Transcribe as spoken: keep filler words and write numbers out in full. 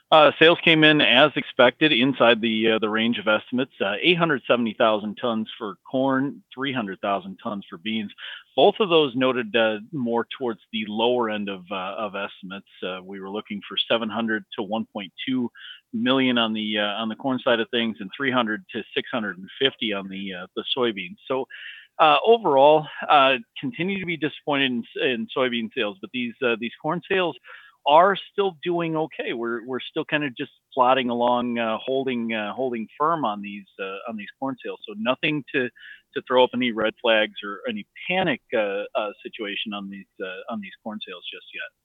Uh, sales came in as expected inside the uh, the range of estimates. Uh, eight hundred seventy thousand tons for corn, three hundred thousand tons for beans. Both of those noted uh, more towards the lower end of uh, of estimates. Uh, we were looking for seven hundred to one point two million on the uh, on the corn side of things, and three hundred to six hundred fifty on the uh, the soybeans. So. Uh, overall, uh, continue to be disappointed in, in soybean sales, but these uh, these corn sales are still doing okay. We're we're still kind of just plodding along, uh, holding uh, holding firm on these uh, on these corn sales. So nothing to to throw up any red flags or any panic uh, uh, situation on these uh, on these corn sales just yet.